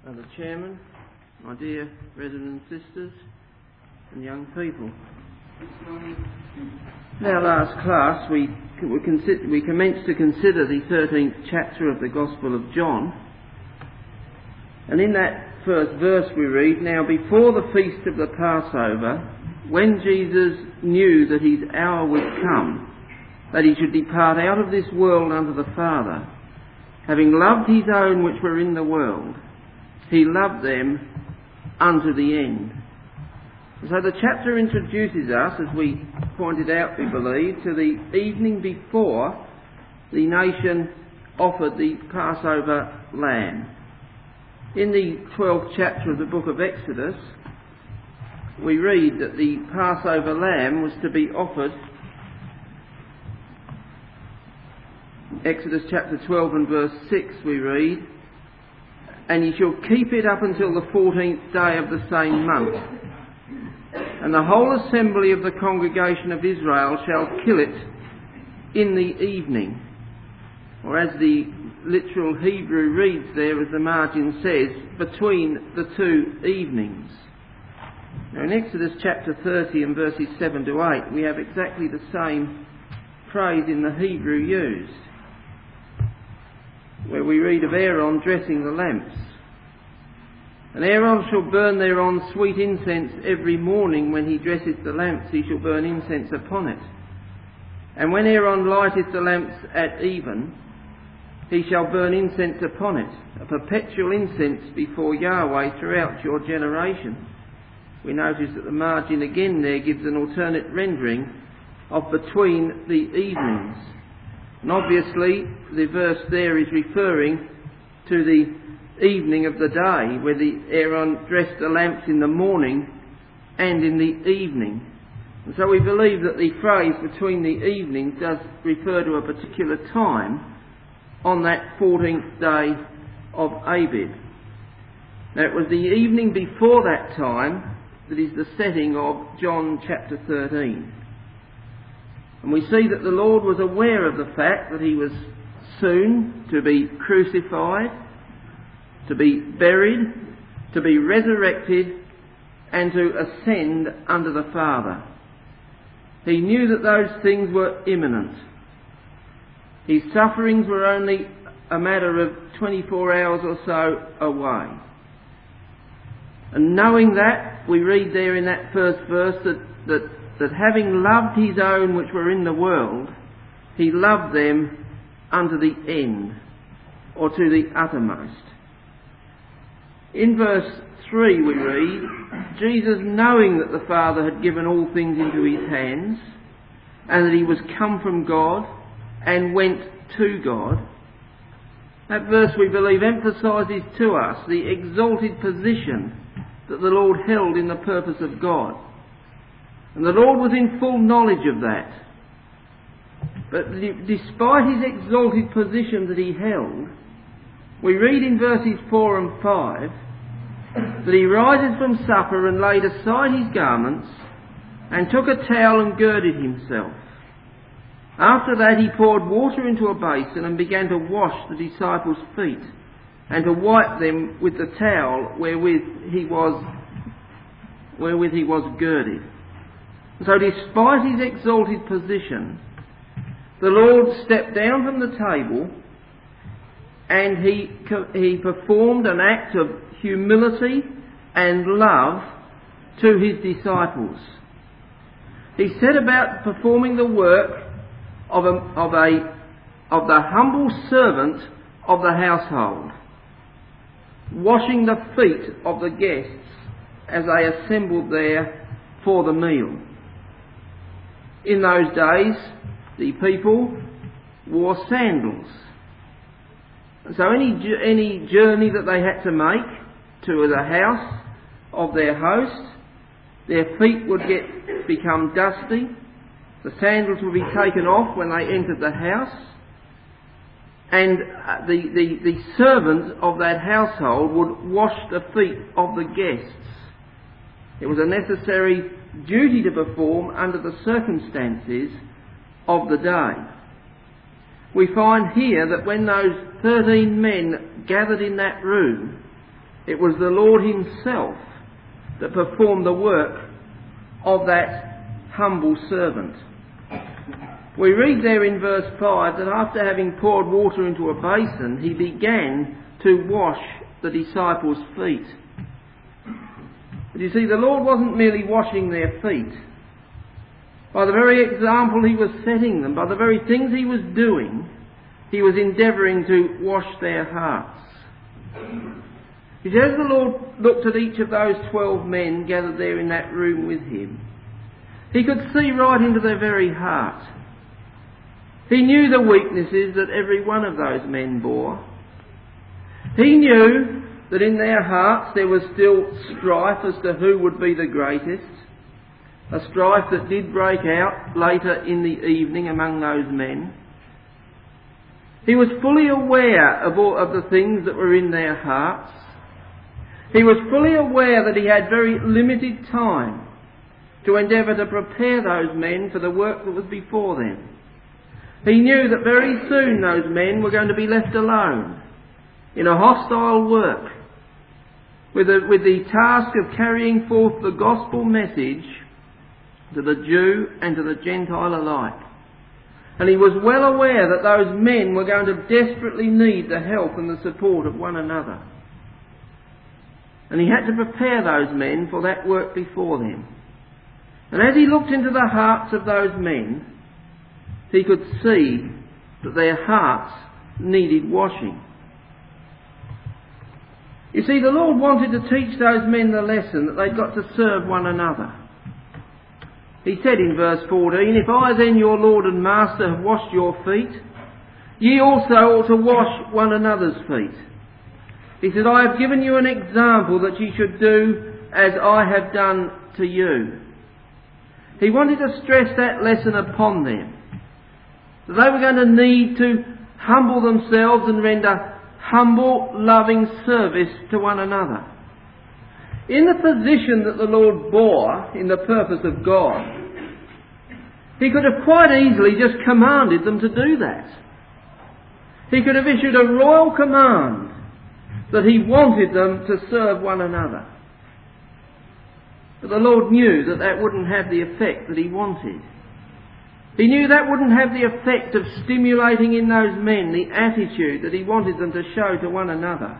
the Chairman, my dear brethren and sisters and young people. In our last class we commenced to consider the 13th chapter of the Gospel of John, and in that first verse we read, "Now before the feast of the Passover, when Jesus knew that his hour was come, that he should depart out of this world unto the Father, having loved his own which were in the world, he loved them unto the end." And so the chapter introduces us, as we pointed out, we believe, to the evening before the nation offered the Passover lamb. In the 12th chapter of the book of Exodus, we read that the Passover lamb was to be offered. Exodus chapter 12 and verse 6 we read, "And ye shall keep it up until the 14th day of the same month. And the whole assembly of the congregation of Israel shall kill it in the evening." Or as the literal Hebrew reads there, as the margin says, between the two evenings. Now in Exodus chapter 30 and verses 7 to 8, we have exactly the same phrase in the Hebrew used, where we read of Aaron dressing the lamps. "And Aaron shall burn thereon sweet incense every morning when he dresseth the lamps, he shall burn incense upon it. And when Aaron lighteth the lamps at even, he shall burn incense upon it, a perpetual incense before Yahweh throughout your generations." We notice that the margin again there gives an alternate rendering of between the evenings. And obviously the verse there is referring to the evening of the day, where Aaron dressed the lamps in the morning and in the evening. And so we believe that the phrase "between the evenings" does refer to a particular time on that 14th day of Abib. Now it was the evening before that time that is the setting of John chapter 13. And we see that the Lord was aware of the fact that he was soon to be crucified, to be buried, to be resurrected, and to ascend unto the Father. He knew that those things were imminent. His sufferings were only a matter of 24 hours or so away. And knowing that, we read there in that first verse that having loved his own which were in the world, he loved them unto the end, or to the uttermost. In verse 3 we read, "Jesus, knowing that the Father had given all things into his hands, and that he was come from God, and went to God." That verse, we believe, emphasises to us the exalted position that the Lord held in the purpose of God. And the Lord was in full knowledge of that. But despite his exalted position that he held, we read in verses 4 and 5 that he rises from supper and laid aside his garments and took a towel and girded himself. After that he poured water into a basin and began to wash the disciples' feet and to wipe them with the towel wherewith he was girded. So despite his exalted position, the Lord stepped down from the table and he performed an act of humility and love to his disciples. He set about performing the work of the humble servant of the household, washing the feet of the guests as they assembled there for the meal. In those days, the people wore sandals. And so any journey that they had to make to the house of their host, their feet would become dusty. The sandals would be taken off when they entered the house, and the servant of that household would wash the feet of the guests. It was a necessary duty to perform under the circumstances of the day. We find here that when those 13 men gathered in that room, It was the Lord himself that performed the work of that humble servant. We read there in verse 5 that after having poured water into a basin, he began to wash the disciples' feet. But you see, the Lord wasn't merely washing their feet. By the very example he was setting them, by the very things he was doing, he was endeavouring to wash their hearts. You see, as the Lord looked at each of those 12 men gathered there in that room with him, he could see right into their very heart. He knew the weaknesses that every one of those men bore. He knew that in their hearts there was still strife as to who would be the greatest, a strife that did break out later in the evening among those men. He was fully aware of all of the things that were in their hearts. He was fully aware that he had very limited time to endeavour to prepare those men for the work that was before them. He knew that very soon those men were going to be left alone in a hostile work with the task of carrying forth the gospel message to the Jew and to the Gentile alike. And he was well aware that those men were going to desperately need the help and the support of one another. And he had to prepare those men for that work before them. And as he looked into the hearts of those men, he could see that their hearts needed washing. You see, the Lord wanted to teach those men the lesson that they'd got to serve one another. He said in verse 14, "If I then, your Lord and Master, have washed your feet, ye also ought to wash one another's feet." He said, "I have given you an example that ye should do as I have done to you." He wanted to stress that lesson upon them, that they were going to need to humble themselves and render humble, loving service to one another. In the position that the Lord bore in the purpose of God, he could have quite easily just commanded them to do that. He could have issued a royal command that he wanted them to serve one another. But the Lord knew that that wouldn't have the effect that he wanted. He knew that wouldn't have the effect of stimulating in those men the attitude that he wanted them to show to one another.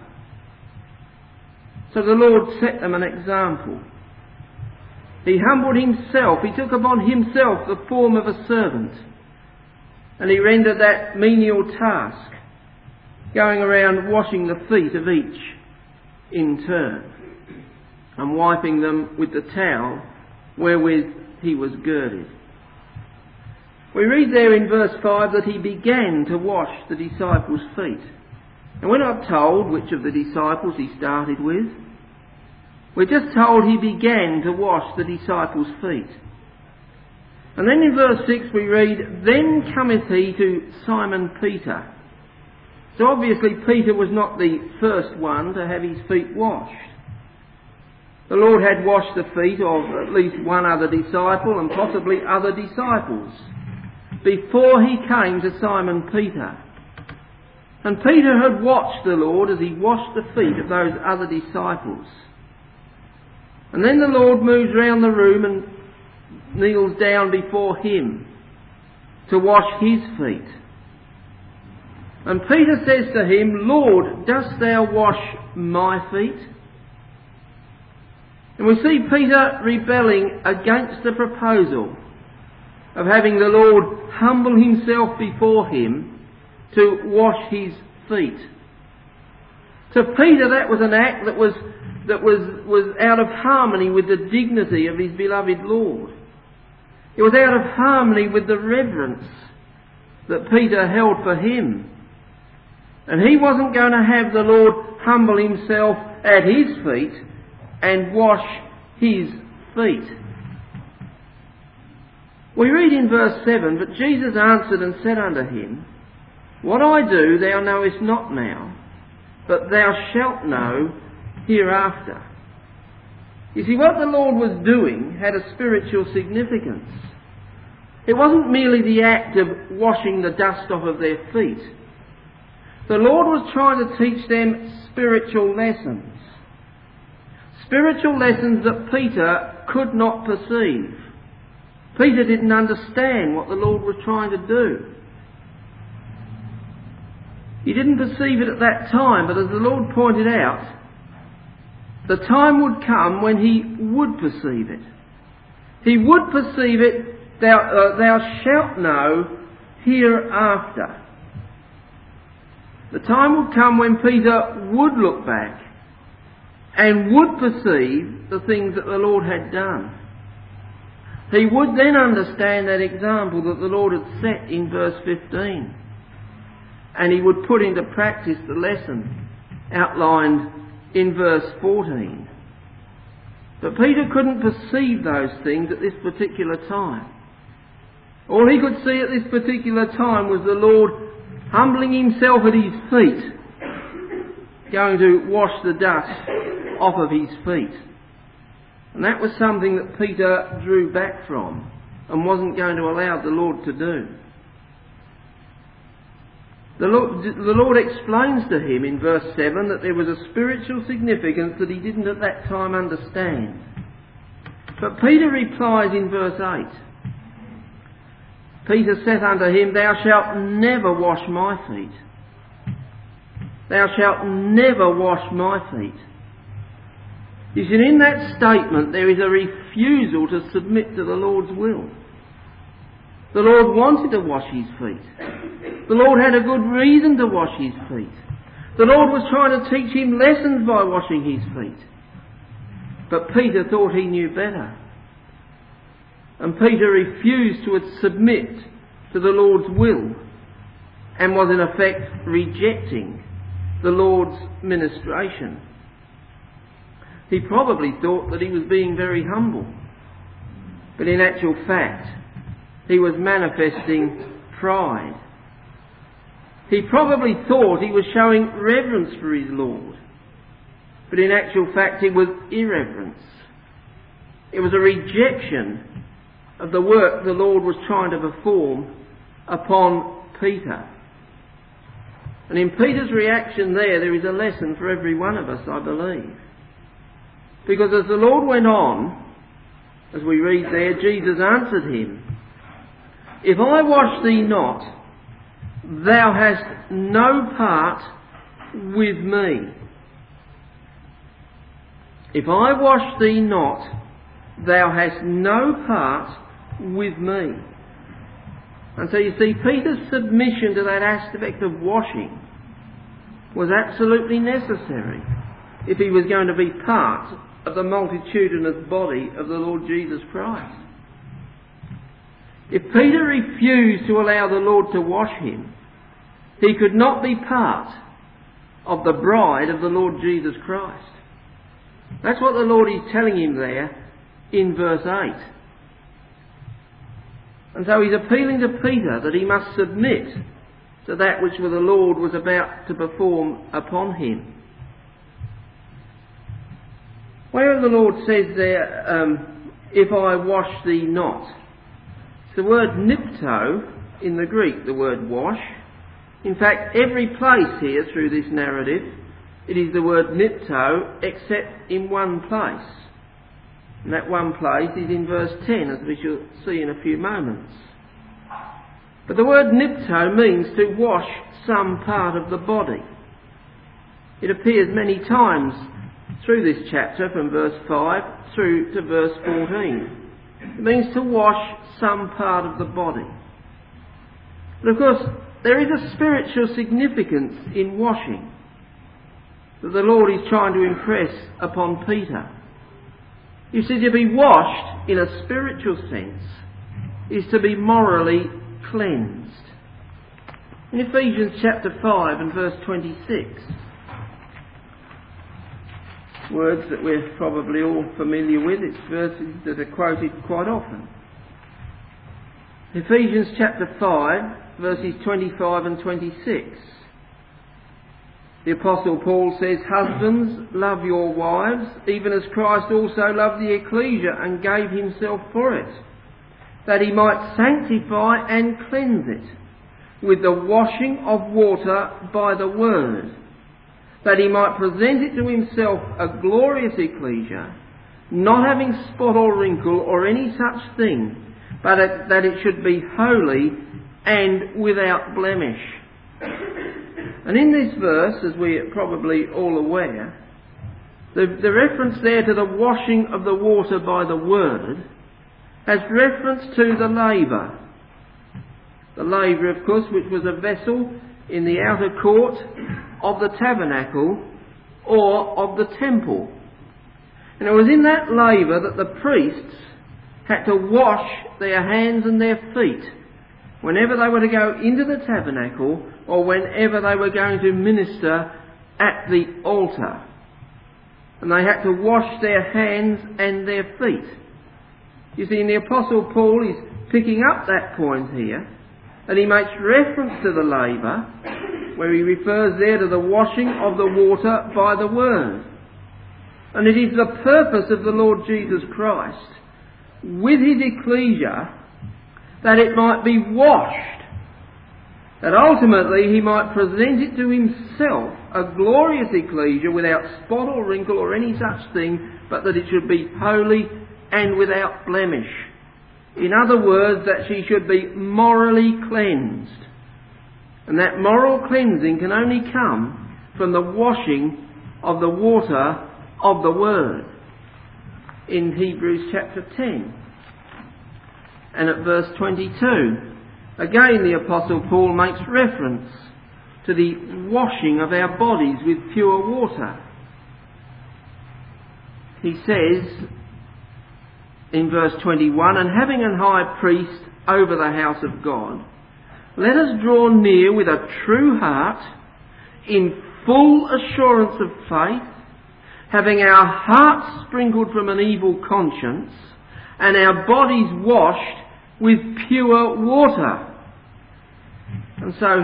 So the Lord set them an example. He humbled himself. He took upon himself the form of a servant. And he rendered that menial task, going around washing the feet of each in turn and wiping them with the towel wherewith he was girded. We read there in verse 5 that he began to wash the disciples' feet. And we're not told which of the disciples he started with. We're just told he began to wash the disciples' feet. And then in verse 6 we read, "Then cometh he to Simon Peter." So obviously Peter was not the first one to have his feet washed. The Lord had washed the feet of at least one other disciple and possibly other disciples before he came to Simon Peter. And Peter had watched the Lord as he washed the feet of those other disciples. And then the Lord moves round the room and kneels down before him to wash his feet. And Peter says to him, "Lord, dost thou wash my feet?" And we see Peter rebelling against the proposal of having the Lord humble himself before him to wash his feet. To Peter that was an act that was out of harmony with the dignity of his beloved Lord. It was out of harmony with the reverence that Peter held for him. And he wasn't going to have the Lord humble himself at his feet and wash his feet. We read in verse 7, "But Jesus answered and said unto him, What I do thou knowest not now, but thou shalt know hereafter." You see, what the Lord was doing had a spiritual significance. It wasn't merely the act of washing the dust off of their feet. The Lord was trying to teach them spiritual lessons. Spiritual lessons that Peter could not perceive. Peter didn't understand what the Lord was trying to do. He didn't perceive it at that time, but as the Lord pointed out, the time would come when he would perceive it. He would perceive it, thou shalt know hereafter. The time would come when Peter would look back and would perceive the things that the Lord had done. He would then understand that example that the Lord had set in verse 15. And he would put into practice the lesson outlined in verse 14. But Peter couldn't perceive those things at this particular time. All he could see at this particular time was the Lord humbling himself at his feet, going to wash the dust off of his feet. And that was something that Peter drew back from and wasn't going to allow the Lord to do. The Lord explains to him in verse 7 that there was a spiritual significance that he didn't at that time understand. But Peter replies in verse 8. Peter saith unto him, Thou shalt never wash my feet. Thou shalt never wash my feet. You see, in that statement there is a refusal to submit to the Lord's will. The Lord wanted to wash his feet. The Lord had a good reason to wash his feet. The Lord was trying to teach him lessons by washing his feet. But Peter thought he knew better. And Peter refused to submit to the Lord's will and was in effect rejecting the Lord's ministration. He probably thought that he was being very humble. But in actual fact, he was manifesting pride. He probably thought he was showing reverence for his Lord. But in actual fact, it was irreverence. It was a rejection of the work the Lord was trying to perform upon Peter. And in Peter's reaction there is a lesson for every one of us, I believe. Because as the Lord went on, as we read there, Jesus answered him, If I wash thee not, thou hast no part with me. If I wash thee not, thou hast no part with me. And so you see, Peter's submission to that aspect of washing was absolutely necessary if he was going to be part of the multitudinous body of the Lord Jesus Christ. If Peter refused to allow the Lord to wash him, he could not be part of the bride of the Lord Jesus Christ. That's what the Lord is telling him there in verse 8. And so he's appealing to Peter that he must submit to that which the Lord was about to perform upon him. Where the Lord says there, if I wash thee not, it's the word nipto in the Greek, the word wash. In fact, every place here through this narrative, it is the word nipto, except in one place. And that one place is in verse 10, as we shall see in a few moments. But the word nipto means to wash some part of the body. It appears many times through this chapter, from verse 5 through to verse 14. It means to wash some part of the body. But of course, there is a spiritual significance in washing that the Lord is trying to impress upon Peter. You see, to be washed in a spiritual sense is to be morally cleansed. In Ephesians chapter 5 and verse 26, words that we're probably all familiar with, it's verses that are quoted quite often. Ephesians chapter 5, verses 25 and 26. The Apostle Paul says, Husbands, love your wives, even as Christ also loved the ecclesia and gave himself for it, that he might sanctify and cleanse it with the washing of water by the word, that he might present it to himself a glorious ecclesia, not having spot or wrinkle or any such thing, but that it should be holy and without blemish. And in this verse, as we are probably all aware, the reference there to the washing of the water by the word has reference to the laver. The laver, of course, which was a vessel in the outer court of the tabernacle or of the temple. And it was in that laver that the priests had to wash their hands and their feet whenever they were to go into the tabernacle or whenever they were going to minister at the altar. And they had to wash their hands and their feet. You see, in the Apostle Paul, he's picking up that point here, and he makes reference to the laver, where he refers there to the washing of the water by the word. And it is the purpose of the Lord Jesus Christ, with his ecclesia, that it might be washed, that ultimately he might present it to himself, a glorious ecclesia without spot or wrinkle or any such thing, but that it should be holy and without blemish. In other words, that she should be morally cleansed. And that moral cleansing can only come from the washing of the water of the Word. In Hebrews chapter 10 and at verse 22, again the Apostle Paul makes reference to the washing of our bodies with pure water. He says in verse 21, "And having an high priest over the house of God, let us draw near with a true heart, in full assurance of faith, having our hearts sprinkled from an evil conscience, and our bodies washed with pure water." And so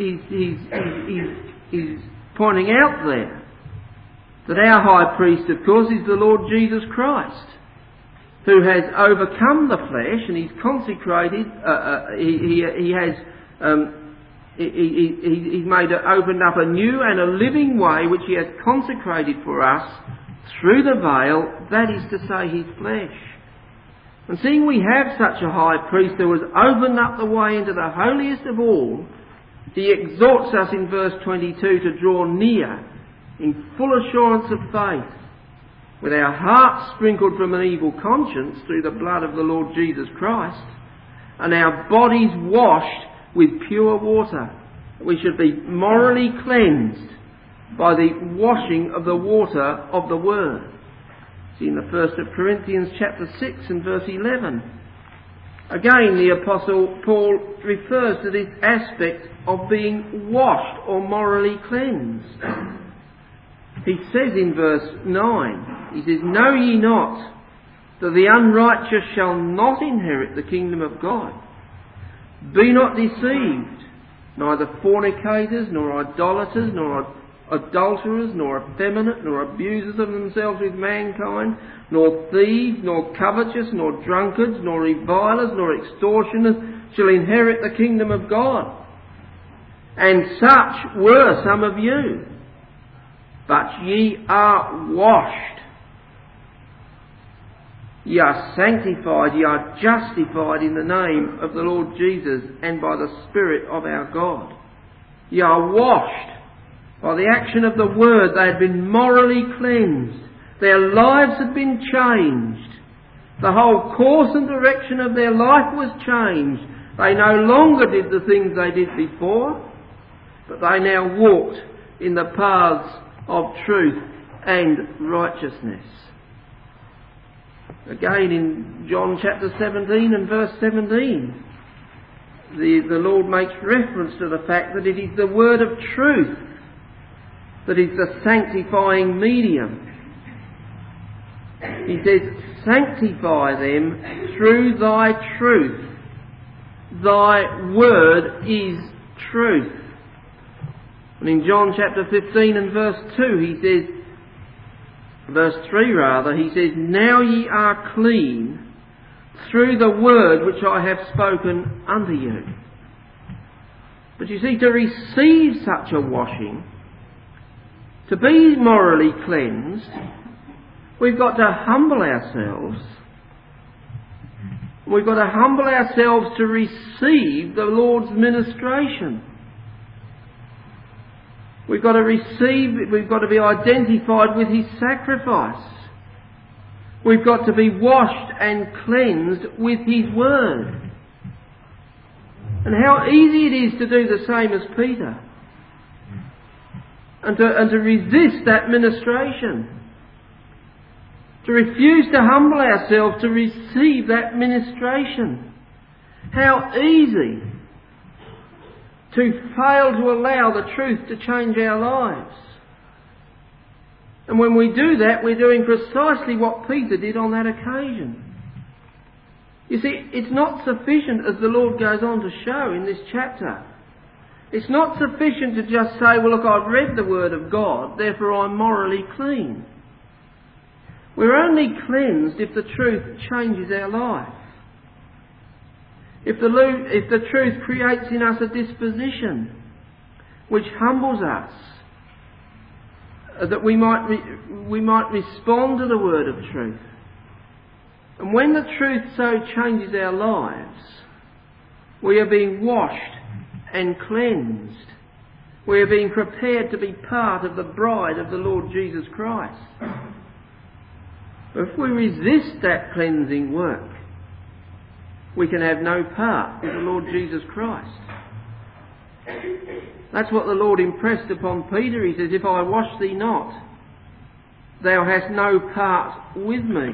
he's pointing out there that our high priest, of course, is the Lord Jesus Christ, who has overcome the flesh, and he's consecrated. He's opened up a new and a living way, which he has consecrated for us through the veil, that is to say, his flesh. And seeing we have such a high priest who has opened up the way into the holiest of all, he exhorts us in verse 22 to draw near in full assurance of faith, with our hearts sprinkled from an evil conscience through the blood of the Lord Jesus Christ, and our bodies washed with pure water. We should be morally cleansed by the washing of the water of the Word. See in the 1st of Corinthians chapter 6 and verse 11. Again, the Apostle Paul refers to this aspect of being washed or morally cleansed. He says in verse 9, he says, "Know ye not that the unrighteous shall not inherit the kingdom of God? Be not deceived, neither fornicators, nor idolaters, nor adulterers, nor effeminate, nor abusers of themselves with mankind, nor thieves, nor covetous, nor drunkards, nor revilers, nor extortioners shall inherit the kingdom of God. And such were some of you. But ye are washed, ye are sanctified, ye are justified in the name of the Lord Jesus and by the Spirit of our God." Ye are washed by the action of the Word. They had been morally cleansed. Their lives had been changed. The whole course and direction of their life was changed. They no longer did the things they did before, but they now walked in the paths of truth and righteousness. Again in John chapter 17 and verse 17, the Lord makes reference to the fact that it is the word of truth that is the sanctifying medium. He says, "Sanctify them through thy truth. Thy word is truth." And in John chapter 15 and verse 2, he says, verse 3 rather, he says, "Now ye are clean through the word which I have spoken unto you." But you see, to receive such a washing, To be morally cleansed, we've got to humble ourselves. We've got to humble ourselves to receive the Lord's ministration. We've got to be identified with His sacrifice. We've got to be washed and cleansed with His word. And how easy it is to do the same as Peter. And to resist that ministration. To refuse to humble ourselves to receive that ministration. How easy to fail to allow the truth to change our lives. And when we do that, we're doing precisely what Peter did on that occasion. You see, it's not sufficient, as the Lord goes on to show in this chapter. It's not sufficient to just say, well, look, I've read the Word of God, therefore I'm morally clean. We're only cleansed if the truth changes our life. If the truth creates in us a disposition which humbles us, that we might respond to the word of truth. And when the truth so changes our lives, we are being washed and cleansed. We are being prepared to be part of the bride of the Lord Jesus Christ. But if we resist that cleansing work, we can have no part with the Lord Jesus Christ. That's what the Lord impressed upon Peter. He says, if I wash thee not, thou hast no part with me.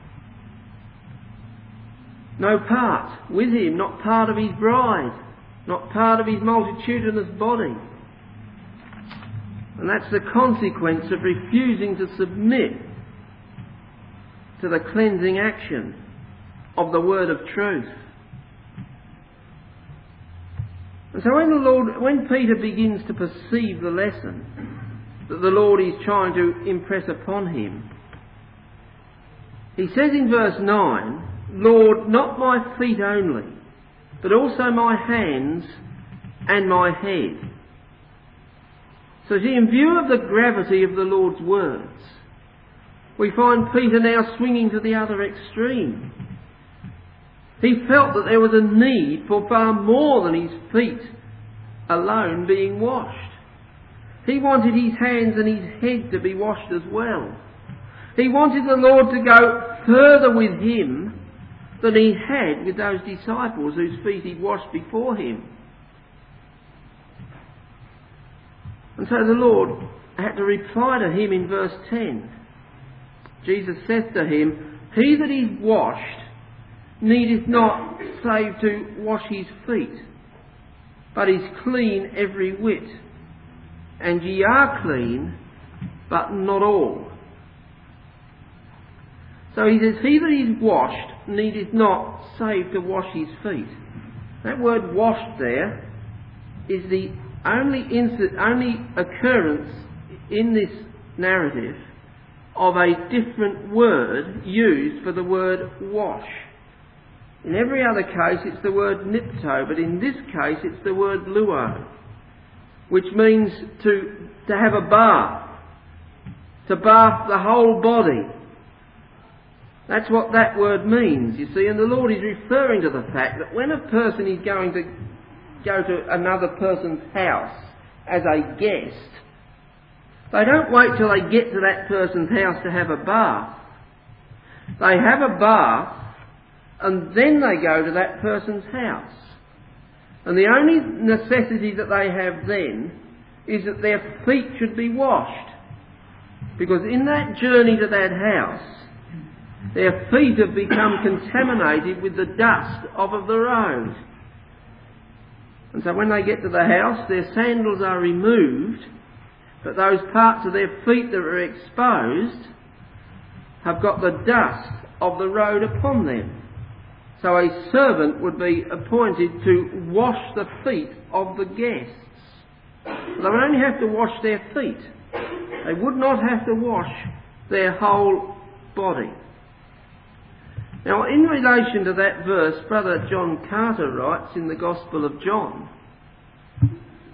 No part with Him, not part of His bride, not part of His multitudinous body. And that's the consequence of refusing to submit to the cleansing action of the word of truth. And so when Peter begins to perceive the lesson that the Lord is trying to impress upon him, he says in verse 9, Lord, not my feet only, but also my hands and my head. So see, in view of the gravity of the Lord's words, we find Peter now swinging to the other extreme. He felt that there was a need for far more than his feet alone being washed. He wanted his hands and his head to be washed as well. He wanted the Lord to go further with him than he had with those disciples whose feet he'd washed before him. And so the Lord had to reply to him in verse 10. Jesus saith to him, He that is washed needeth not save to wash his feet, but is clean every whit. And ye are clean, but not all. So he says, He that is washed needeth not save to wash his feet. That word washed there is the only occurrence in this narrative of a different word used for the word wash. In every other case it's the word nipto, but in this case it's the word luo, which means to have a bath, to bath the whole body. That's what that word means, you see, and the Lord is referring to the fact that when a person is going to go to another person's house as a guest, they don't wait till they get to that person's house to have a bath. They have a bath and then they go to that person's house. And the only necessity that they have then is that their feet should be washed. Because in that journey to that house, their feet have become contaminated with the dust of the road. And so when they get to the house, their sandals are removed, but those parts of their feet that are exposed have got the dust of the road upon them. So a servant would be appointed to wash the feet of the guests. They would only have to wash their feet. They would not have to wash their whole body. Now, in relation to that verse, Brother John Carter writes in the Gospel of John,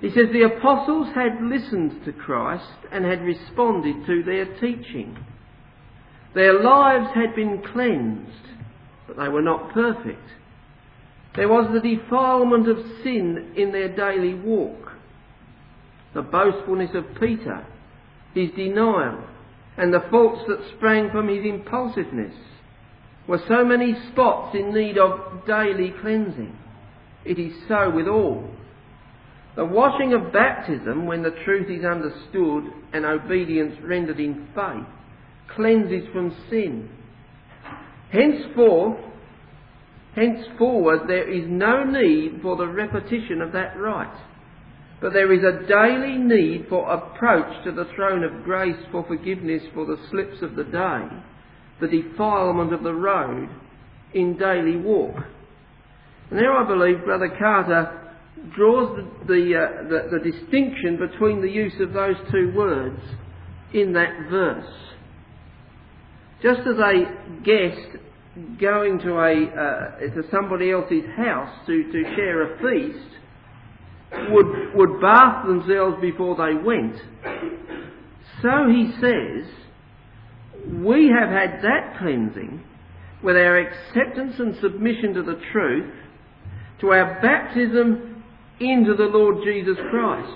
He says the apostles had listened to Christ and had responded to their teaching. Their lives had been cleansed, but they were not perfect. There was the defilement of sin in their daily walk. The boastfulness of Peter, his denial, and the faults that sprang from his impulsiveness were so many spots in need of daily cleansing. It is so with all. The washing of baptism, when the truth is understood and obedience rendered in faith, cleanses from sin. Henceforward, there is no need for the repetition of that rite, but there is a daily need for approach to the throne of grace for forgiveness for the slips of the day, the defilement of the road in daily walk. And there I believe Brother Carter draws the distinction between the use of those two words in that verse. Just as a guest going to somebody else's house to share a feast would bath themselves before they went, so he says, we have had that cleansing with our acceptance and submission to the truth, to our baptism into the Lord Jesus Christ.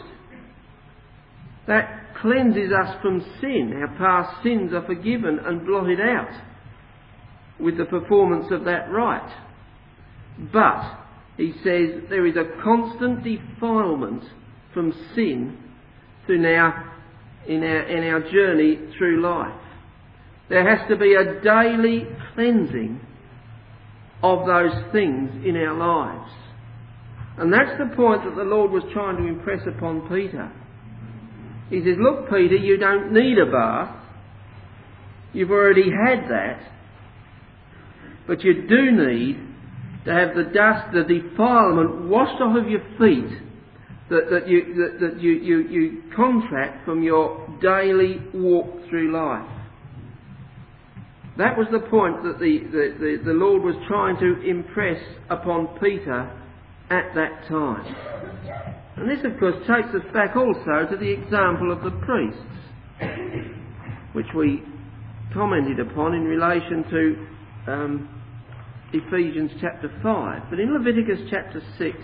That cleanses us from sin. Our past sins are forgiven and blotted out with the performance of that rite. But, he says, there is a constant defilement from sin in our journey through life. There has to be a daily cleansing of those things in our lives. And that's the point that the Lord was trying to impress upon Peter. He says, look, Peter, you don't need a bath. You've already had that. But you do need to have the dust, the defilement washed off of your feet that you contract from your daily walk through life. That was the point that the Lord was trying to impress upon Peter at that time. And this, of course, takes us back also to the example of the priests, which we commented upon in relation to Ephesians chapter 5. But in Leviticus chapter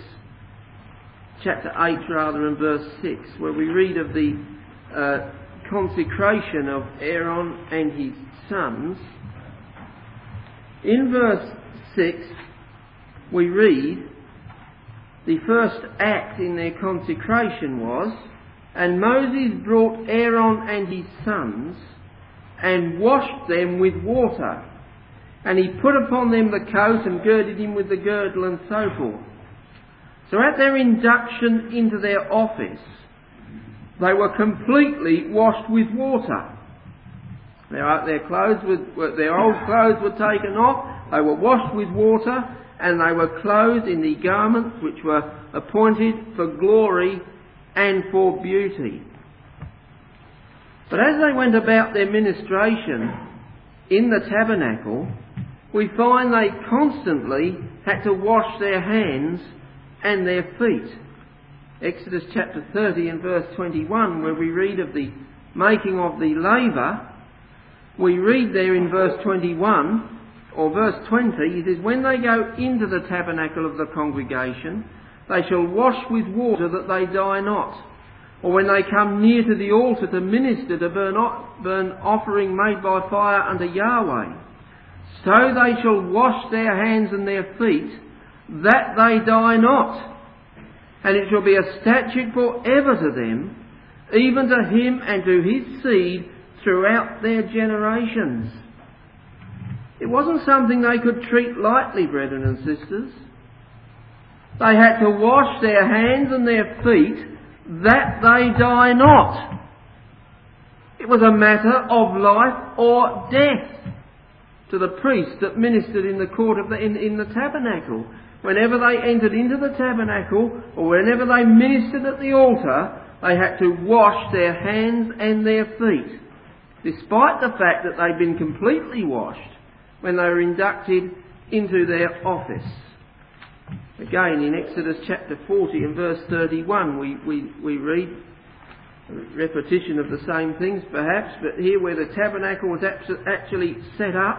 8 rather, and verse 6, where we read of the consecration of Aaron and his sons, in verse 6 we read, the first act in their consecration was, and Moses brought Aaron and his sons and washed them with water, and he put upon them the coat and girded him with the girdle and so forth. So at their induction into their office, they were completely washed with water. Their old clothes were taken off, they were washed with water, and they were clothed in the garments which were appointed for glory and for beauty. But as they went about their ministration in the tabernacle, we find they constantly had to wash their hands and their feet. Exodus chapter 30 and verse 21, where we read of the making of the laver, we read there in verse 21, or verse 20, it says, when they go into the tabernacle of the congregation, they shall wash with water that they die not. Or when they come near to the altar to minister to burn offering made by fire unto Yahweh, so they shall wash their hands and their feet, that they die not. And it shall be a statute for ever to them, even to him and to his seed throughout their generations. It wasn't something they could treat lightly, brethren and sisters. They had to wash their hands and their feet that they die not. It was a matter of life or death to the priests that ministered in the court of in the tabernacle. Whenever they entered into the tabernacle or whenever they ministered at the altar, they had to wash their hands and their feet, despite the fact that they'd been completely washed when they were inducted into their office. Again, in Exodus chapter 40 and verse 31, we read a repetition of the same things perhaps, but here where the tabernacle was actually set up,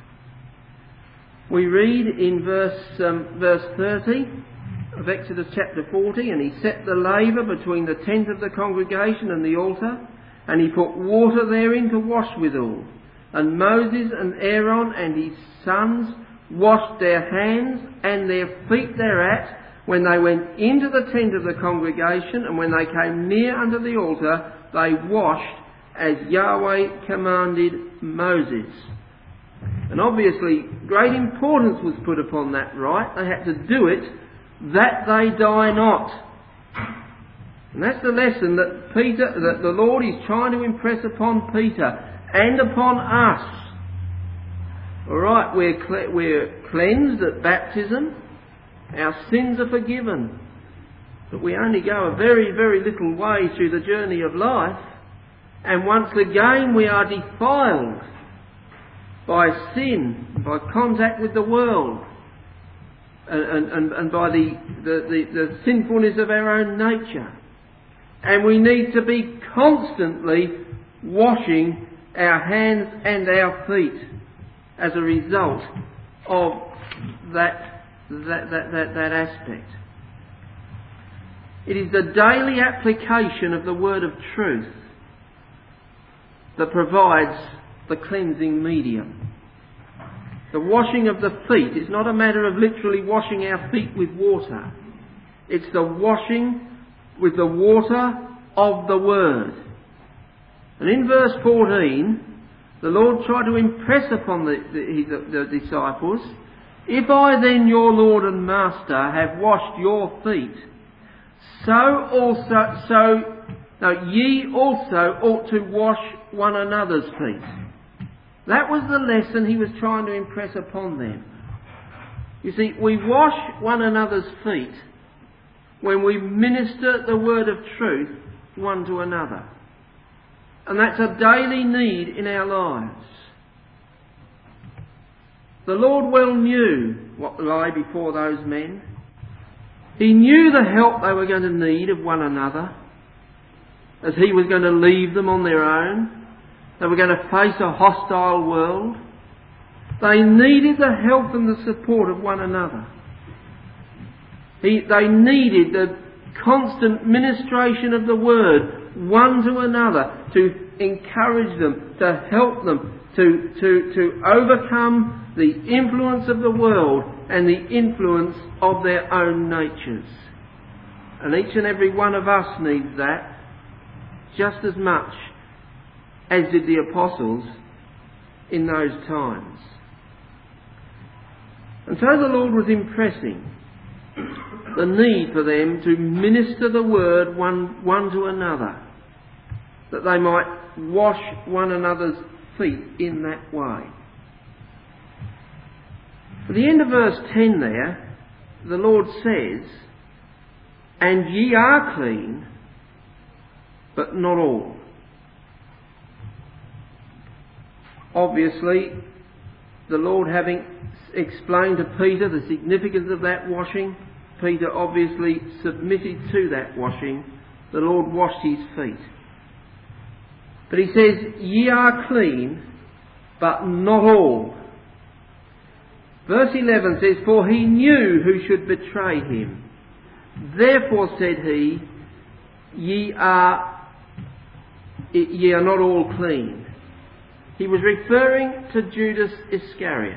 we read in verse 30 of Exodus chapter 40, and he set the laver between the tent of the congregation and the altar, and he put water therein to wash withal. And Moses and Aaron and his sons washed their hands and their feet thereat when they went into the tent of the congregation, and when they came near unto the altar, they washed as Yahweh commanded Moses. And obviously great importance was put upon that rite. They had to do it that they die not. And that's the lesson that the Lord is trying to impress upon Peter and upon us. Alright, we're cleansed at baptism. Our sins are forgiven. But we only go a very, very little way through the journey of life. And once again we are defiled by sin, by contact with the world, and by the sinfulness of our own nature. And we need to be constantly washing our hands and our feet as a result of that aspect. It is the daily application of the word of truth that provides the cleansing medium. The washing of the feet is not a matter of literally washing our feet with water. It's the washing with the water of the word. And in verse 14, the Lord tried to impress upon the disciples, if I then, your Lord and Master, have washed your feet, ye also ought to wash one another's feet. That was the lesson he was trying to impress upon them. You see, we wash one another's feet when we minister the word of truth one to another. And that's a daily need in our lives. The Lord well knew what lay before those men. He knew the help they were going to need of one another, as he was going to leave them on their own. They were going to face a hostile world. They needed the help and the support of one another. They needed the constant ministration of the word one to another to encourage them, to help them, to overcome the influence of the world and the influence of their own natures. And each and every one of us needs that just as much as did the apostles in those times. And so the Lord was impressing the need for them to minister the word one to another, that they might wash one another's feet in that way. At the end of verse 10 there, the Lord says, and ye are clean, but not all. Obviously, the Lord having explained to Peter the significance of that washing, Peter obviously submitted to that washing. The Lord washed his feet. But he says, ye are clean, but not all. Verse 11 says, for he knew who should betray him. Therefore said he, ye are not all clean. He was referring to Judas Iscariot.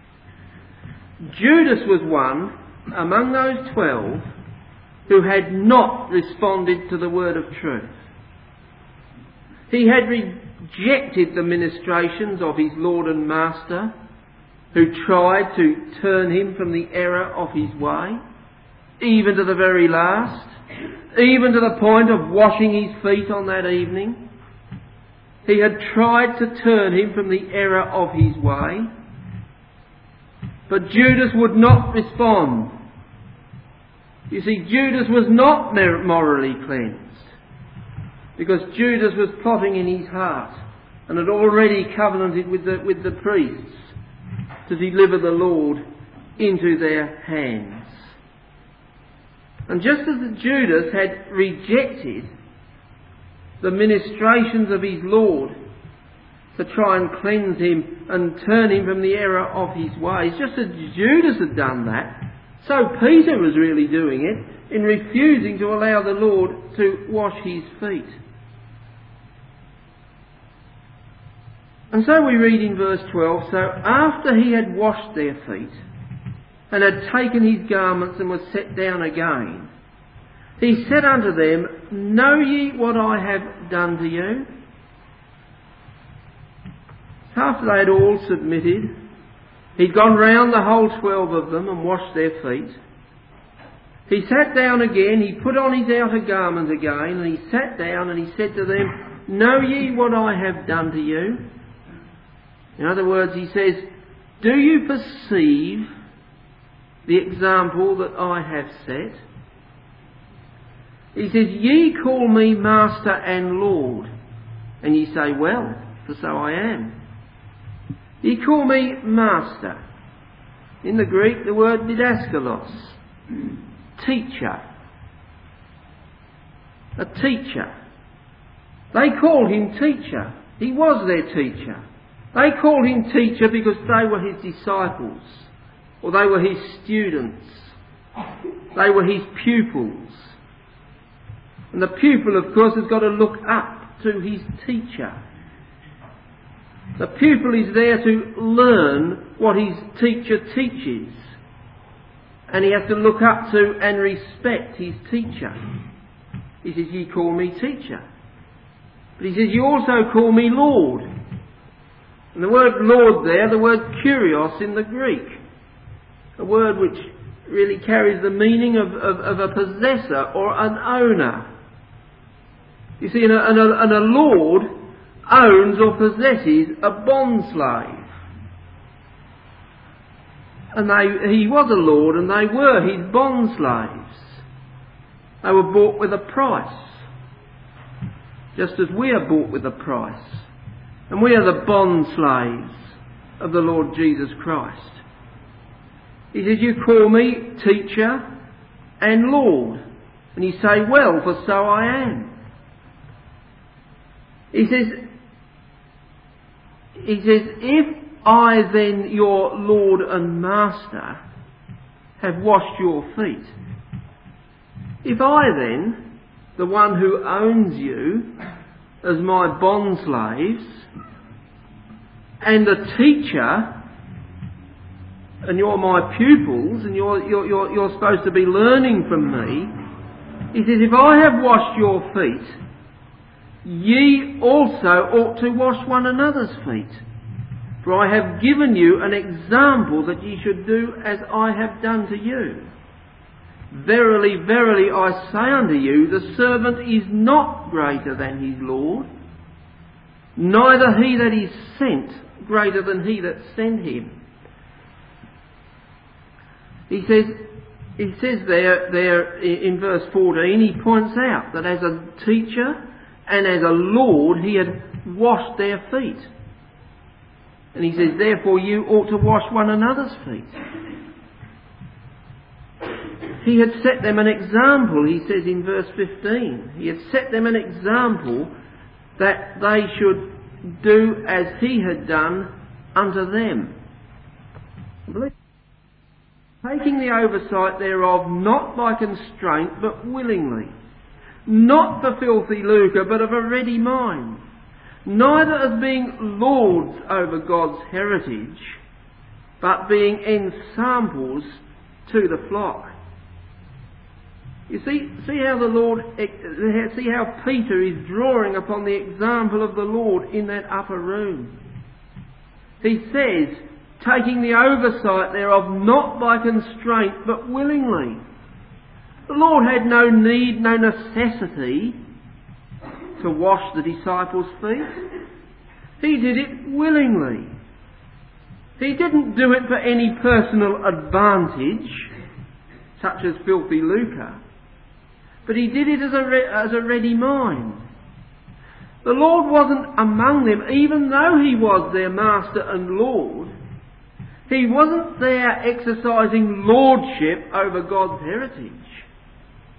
Judas was one among those 12 who had not responded to the word of truth. He had rejected the ministrations of his Lord and Master, who tried to turn him from the error of his way, even to the very last, even to the point of washing his feet on that evening. He had tried to turn him from the error of his way, but Judas would not respond. You see, Judas was not morally cleansed, because Judas was plotting in his heart and had already covenanted with the priests to deliver the Lord into their hands. And just as Judas had rejected the ministrations of his Lord to try and cleanse him and turn him from the error of his ways, just as Judas had done that, so Peter was really doing it in refusing to allow the Lord to wash his feet. And so we read in verse 12, so after he had washed their feet and had taken his garments and was set down again, he said unto them, Know ye what I have done to you? So after they had all submitted, he'd gone round the whole 12 of them and washed their feet. He sat down again, he put on his outer garment again, and he sat down and he said to them, Know ye what I have done to you? In other words, he says, Do you perceive the example that I have set? He says, Ye call me Master and Lord. And ye say, Well, for so I am. Ye call me Master. In the Greek, the word didaskalos, teacher. A teacher. They called him teacher. He was their teacher. They called him teacher because they were his disciples, or they were his students. They were his pupils. And the pupil, of course, has got to look up to his teacher. The pupil is there to learn what his teacher teaches. And he has to look up to and respect his teacher. He says, Ye call me teacher. But he says, You also call me Lord. And the word Lord there, the word kurios in the Greek. A word which really carries the meaning of a possessor or an owner. You see, and a lord owns or possesses a bondslave. And he was a lord and they were his bondslaves. They were bought with a price. Just as we are bought with a price. And we are the bondslaves of the Lord Jesus Christ. He says, You call me teacher and Lord. And you say, Well, for so I am. He says, If I then, your Lord and Master, have washed your feet, if I then, the one who owns you as my bondslaves, and the teacher, and you're my pupils, and you're supposed to be learning from me, he says, if I have washed your feet, ye also ought to wash one another's feet. For I have given you an example that ye should do as I have done to you. Verily, verily, I say unto you, the servant is not greater than his Lord, neither he that is sent greater than he that sent him. He says there in verse 14, he points out that as a teacher and as a Lord, he had washed their feet. And he says, therefore you ought to wash one another's feet. He had set them an example, he says in verse 15. He had set them an example that they should do as he had done unto them. Taking the oversight thereof, not by constraint, but willingly. Not for filthy lucre, but of a ready mind. Neither as being lords over God's heritage, but being ensamples to the flock. You see how Peter is drawing upon the example of the Lord in that upper room. He says, taking the oversight thereof, not by constraint, but willingly. The Lord had no need, no necessity to wash the disciples' feet. He did it willingly. He didn't do it for any personal advantage, such as filthy lucre, but he did it as a ready mind. The Lord wasn't among them, even though he was their Master and Lord. He wasn't there exercising lordship over God's heritage.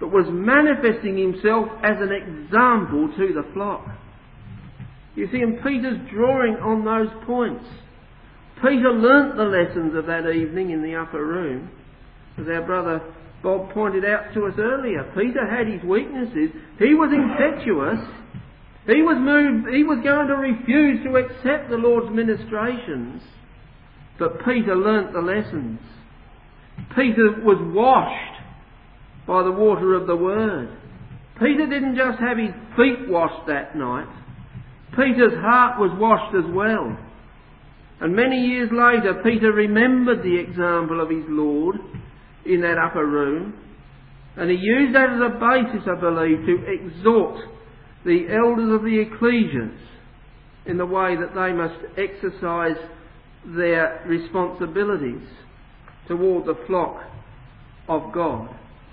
but was manifesting himself as an example to the flock. You see, and Peter's drawing on those points. Peter learnt the lessons of that evening in the upper room, as our brother Bob pointed out to us earlier. Peter had his weaknesses. He was impetuous. He was moved. He was going to refuse to accept the Lord's ministrations. But Peter learnt the lessons. Peter was washed by the water of the Word. Peter didn't just have his feet washed that night. Peter's heart was washed as well. And many years later, Peter remembered the example of his Lord in that upper room, and he used that as a basis, I believe, to exhort the elders of the ecclesias in the way that they must exercise their responsibilities toward the flock of God.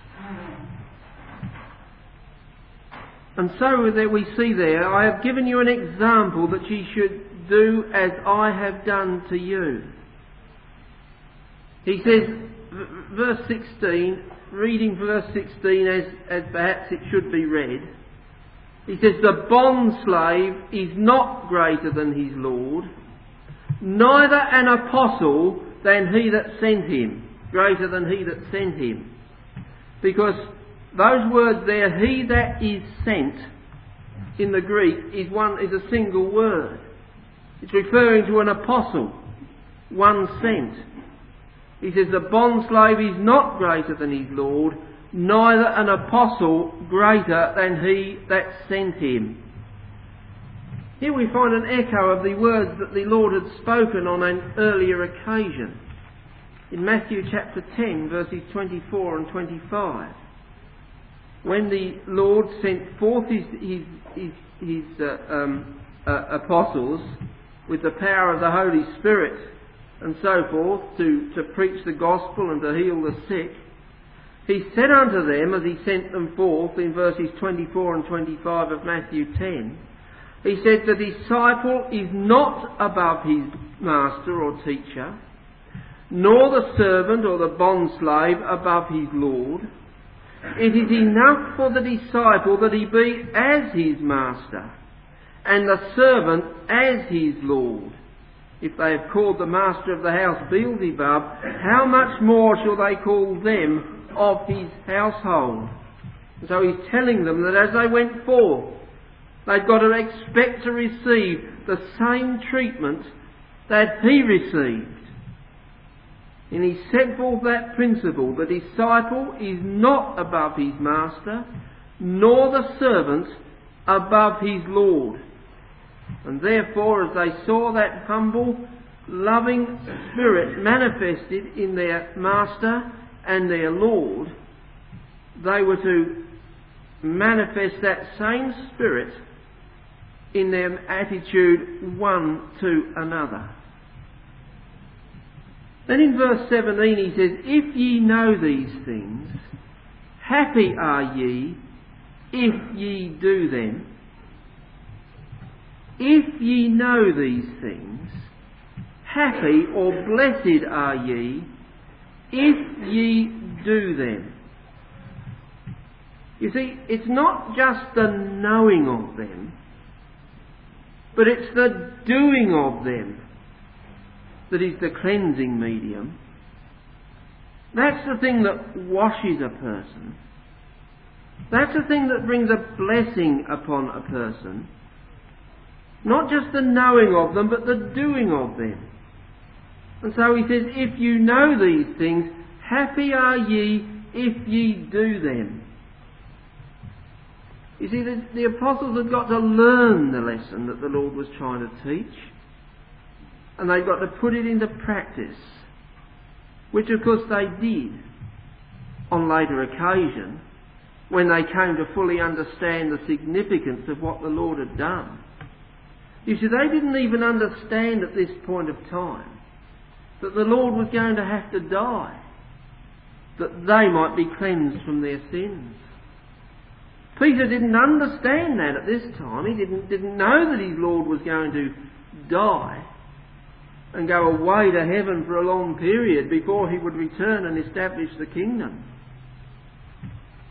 And so that we see there, I have given you an example that ye should do as I have done to you. He says, verse 16, reading verse 16 as perhaps it should be read, he says, the bondslave is not greater than his Lord, neither an apostle than he that sent him, greater than he that sent him. Because those words there, he that is sent, in the Greek, is a single word. It's referring to an apostle, one sent. He says, the bondslave is not greater than his Lord, neither an apostle greater than he that sent him. Here we find an echo of the words that the Lord had spoken on an earlier occasion. In Matthew chapter 10, verses 24 and 25. When the Lord sent forth his apostles with the power of the Holy Spirit and so forth to preach the gospel and to heal the sick, he said unto them as he sent them forth in verses 24 and 25 of Matthew 10, he said, the disciple is not above his master or teacher, nor the servant or the bondslave above his Lord. It is enough for the disciple that he be as his master, and the servant as his Lord. If they have called the master of the house Beelzebub, how much more shall they call them of his household? And so he's telling them that as they went forth, they've got to expect to receive the same treatment that he received. And he set forth that principle. The disciple is not above his master, nor the servant above his Lord. And therefore, as they saw that humble, loving spirit manifested in their master and their Lord, they were to manifest that same spirit in their attitude one to another. Then in verse 17 he says, if ye know these things, happy are ye if ye do them. If ye know these things, happy or blessed are ye if ye do them. You see, it's not just the knowing of them, but it's the doing of them that is the cleansing medium. That's the thing that washes a person. That's the thing that brings a blessing upon a person. Not just the knowing of them, but the doing of them. And so he says, if you know these things, happy are ye if ye do them. You see, the apostles had got to learn the lesson that the Lord was trying to teach. And they've got to put it into practice. Which of course they did on later occasion, when they came to fully understand the significance of what the Lord had done. You see, they didn't even understand at this point of time that the Lord was going to have to die, that they might be cleansed from their sins. Peter didn't understand that at this time. He didn't know that his Lord was going to die and go away to heaven for a long period before he would return and establish the kingdom.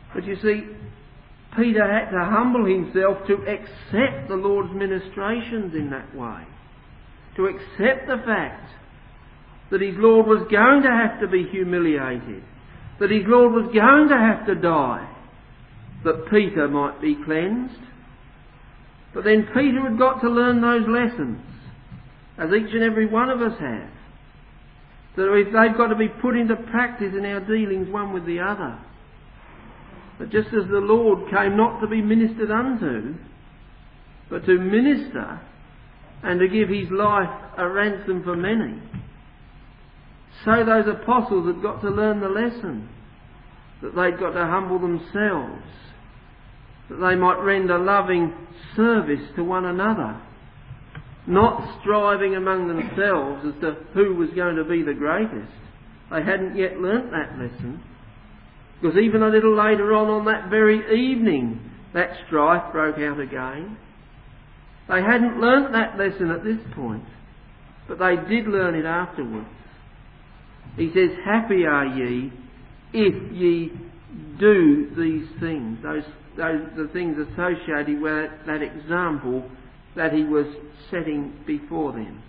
But you see, Peter had to humble himself to accept the Lord's ministrations in that way. To accept the fact that his Lord was going to have to be humiliated, that his Lord was going to have to die, that Peter might be cleansed. But then Peter had got to learn those lessons, as each and every one of us have. That they've got to be put into practice in our dealings one with the other. But just as the Lord came not to be ministered unto, but to minister and to give his life a ransom for many, so those apostles had got to learn the lesson, that they'd got to humble themselves, that they might render loving service to one another, not striving among themselves as to who was going to be the greatest. They hadn't yet learnt that lesson, because even a little later on that very evening, that strife broke out again. They hadn't learnt that lesson at this point, but they did learn it afterwards. He says, happy are ye if ye do these things. Those the things associated with that example that he was setting before them.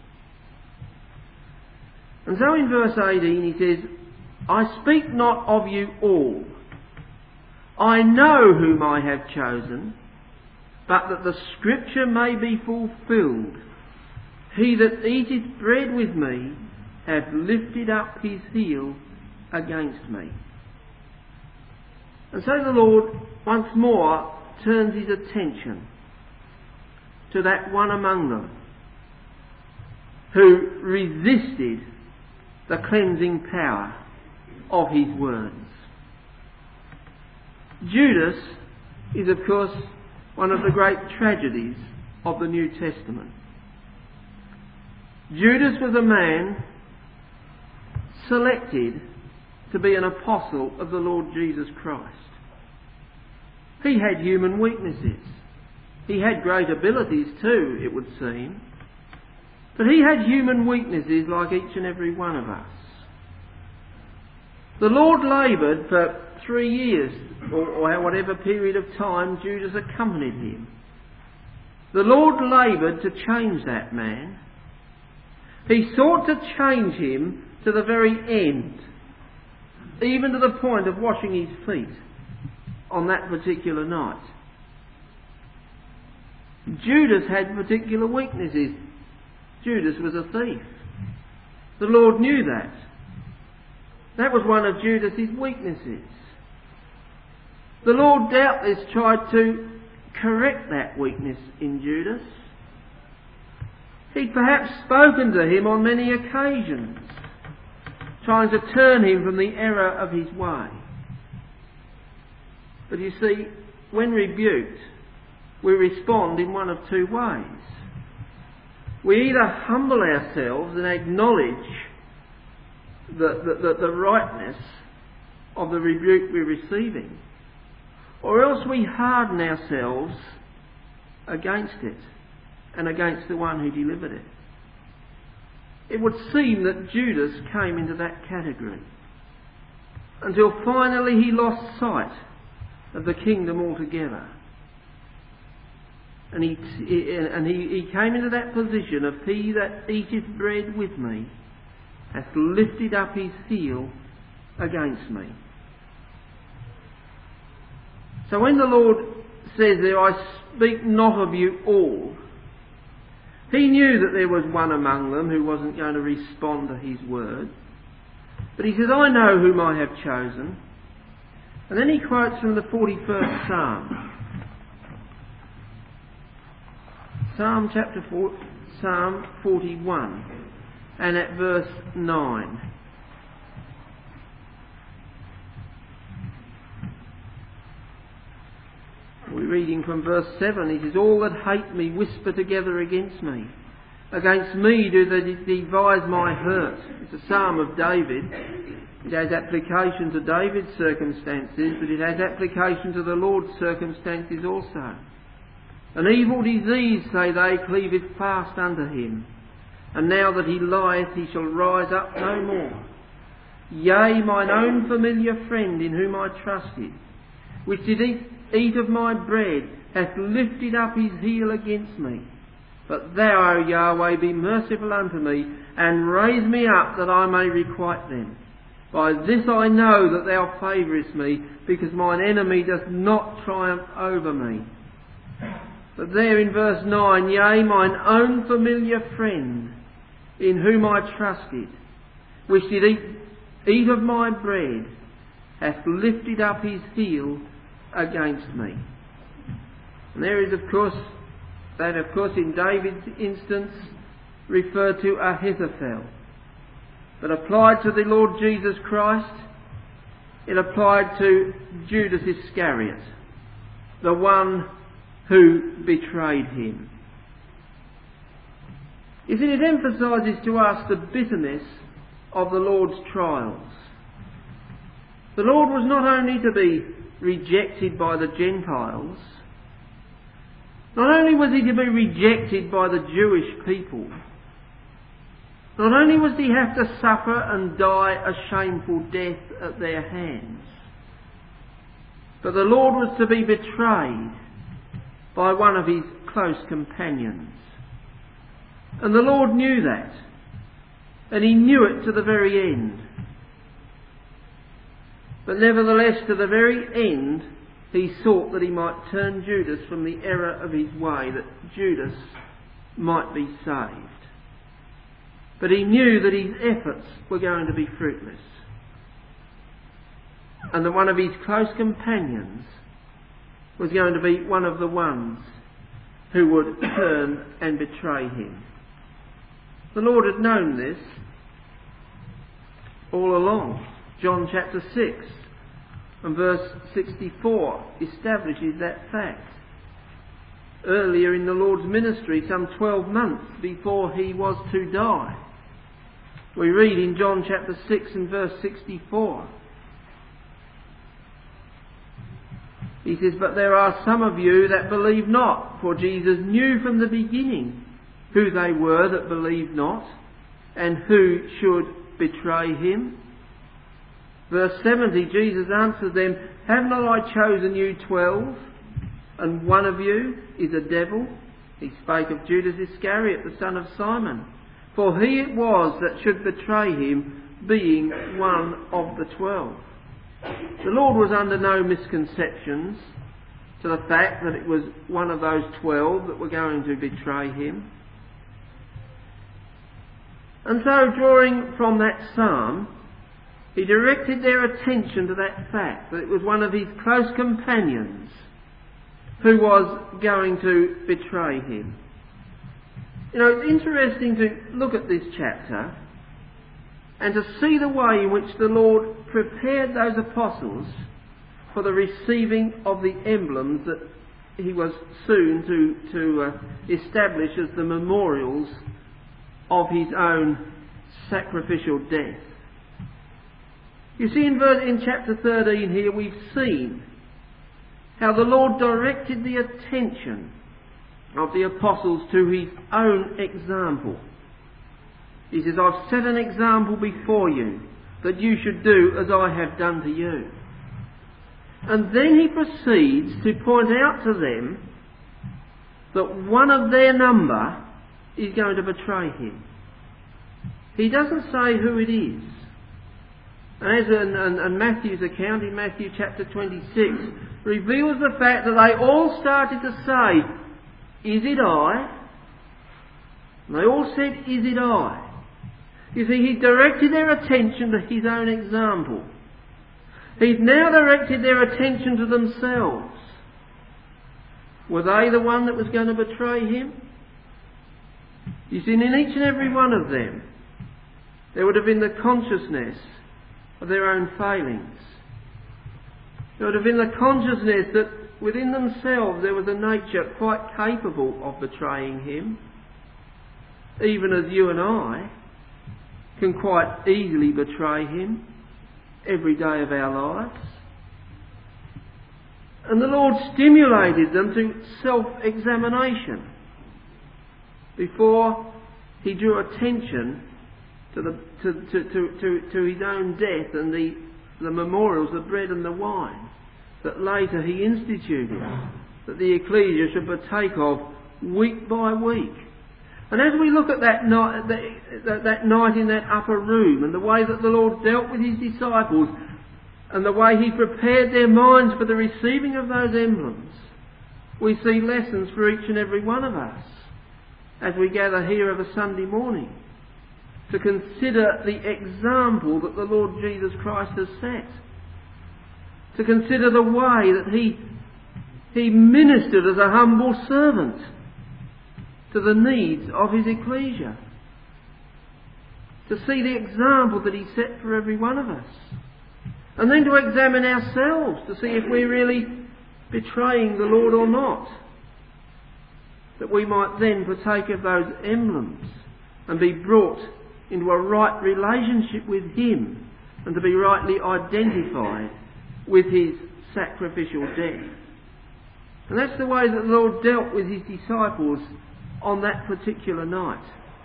And so in verse 18 he says, I speak not of you all. I know whom I have chosen, but that the scripture may be fulfilled. He that eateth bread with me hath lifted up his heel against me. And so the Lord once more turns his attention to that one among them who resisted the cleansing power of his words. Judas is, of course, one of the great tragedies of the New Testament. Judas was a man selected to be an apostle of the Lord Jesus Christ. He had human weaknesses. He had great abilities too, it would seem. But he had human weaknesses like each and every one of us. The Lord laboured for 3 years, or whatever period of time Judas accompanied him. The Lord laboured to change that man. He sought to change him to the very end, even to the point of washing his feet on that particular night. Judas had particular weaknesses. Judas was a thief. The Lord knew that. That was one of Judas's weaknesses. The Lord doubtless tried to correct that weakness in Judas. He'd perhaps spoken to him on many occasions, trying to turn him from the error of his way. But you see, when rebuked, we respond in one of two ways. We either humble ourselves and acknowledge the rightness of the rebuke we're receiving, or else we harden ourselves against it and against the one who delivered it. It would seem that Judas came into that category until finally he lost sight of the kingdom altogether. And he came into that position of he that eateth bread with me hath lifted up his heel against me. So when the Lord says there, I speak not of you all, he knew that there was one among them who wasn't going to respond to his word. But he says, I know whom I have chosen. And then he quotes from the 41st Psalm. Psalm 41 and at verse 9. We're reading from verse 7. He says, all that hate me whisper together against me. Against me do they devise my hurt. It's a psalm of David. It has application to David's circumstances, but it has application to the Lord's circumstances also. An evil disease, say they, cleaveth fast unto him. And now that he lieth, he shall rise up no more. Yea, mine own familiar friend in whom I trusted, which did eat of my bread, hath lifted up his heel against me. But thou, O Yahweh, be merciful unto me, and raise me up that I may requite them. By this I know that thou favourest me, because mine enemy doth not triumph over me. But there in verse 9, yea, mine own familiar friend, in whom I trusted, which did eat of my bread, hath lifted up his heel against me. And there is, of course, in David's instance referred to Ahithophel. But applied to the Lord Jesus Christ, it applied to Judas Iscariot, the one who betrayed him. You see, it emphasises to us the bitterness of the Lord's trials. The Lord was not only to be rejected by the Gentiles, not only was he to be rejected by the Jewish people, not only was he have to suffer and die a shameful death at their hands, but the Lord was to be betrayed by one of his close companions. And the Lord knew that, and he knew it to the very end. But nevertheless, to the very end, he sought that he might turn Judas from the error of his way, that Judas might be saved. But he knew that his efforts were going to be fruitless, and that one of his close companions was going to be one of the ones who would turn and betray him. The Lord had known this all along. John chapter 6 and verse 64 establishes that fact. Earlier in the Lord's ministry, some 12 months before he was to die, we read in John chapter 6 and verse 64. He says, but there are some of you that believe not, for Jesus knew from the beginning who they were that believed not, and who should betray him. Verse 70, Jesus answered them, have not I chosen you 12, and one of you is a devil? He spake of Judas Iscariot, the son of Simon. For he it was that should betray him, being one of the 12. The Lord was under no misconceptions to the fact that it was one of those 12 that were going to betray him. And so, drawing from that psalm, he directed their attention to that fact, that it was one of his close companions who was going to betray him. You know, it's interesting to look at this chapter and to see the way in which the Lord prepared those apostles for the receiving of the emblems that he was soon to establish as the memorials of his own sacrificial death. You see, in chapter 13 here, we've seen how the Lord directed the attention of the apostles to his own example. He says, I've set an example before you that you should do as I have done to you. And then he proceeds to point out to them that one of their number is going to betray him. He doesn't say who it is. And as in Matthew's account, in Matthew chapter 26, reveals the fact that they all started to say, is it I? And they all said, is it I? You see, he directed their attention to his own example. He's now directed their attention to themselves. Were they the one that was going to betray him? You see, in each and every one of them, there would have been the consciousness of their own failings. There would have been the consciousness that within themselves there was a nature quite capable of betraying him, even as you and I can quite easily betray him every day of our lives. And the Lord stimulated them to self-examination before he drew attention to his own death and the memorials, the bread and the wine. that later he instituted, that the ecclesia should partake of week by week. And as we look at that night in that upper room, and the way that the Lord dealt with his disciples, and the way he prepared their minds for the receiving of those emblems, we see lessons for each and every one of us as we gather here of a Sunday morning to consider the example that the Lord Jesus Christ has set, to consider the way that he ministered as a humble servant to the needs of his ecclesia, to see the example that he set for every one of us, and then to examine ourselves to see if we're really betraying the Lord or not, that we might then partake of those emblems and be brought into a right relationship with him and to be rightly identified with his sacrificial death. And that's the way that the Lord dealt with his disciples on that particular night.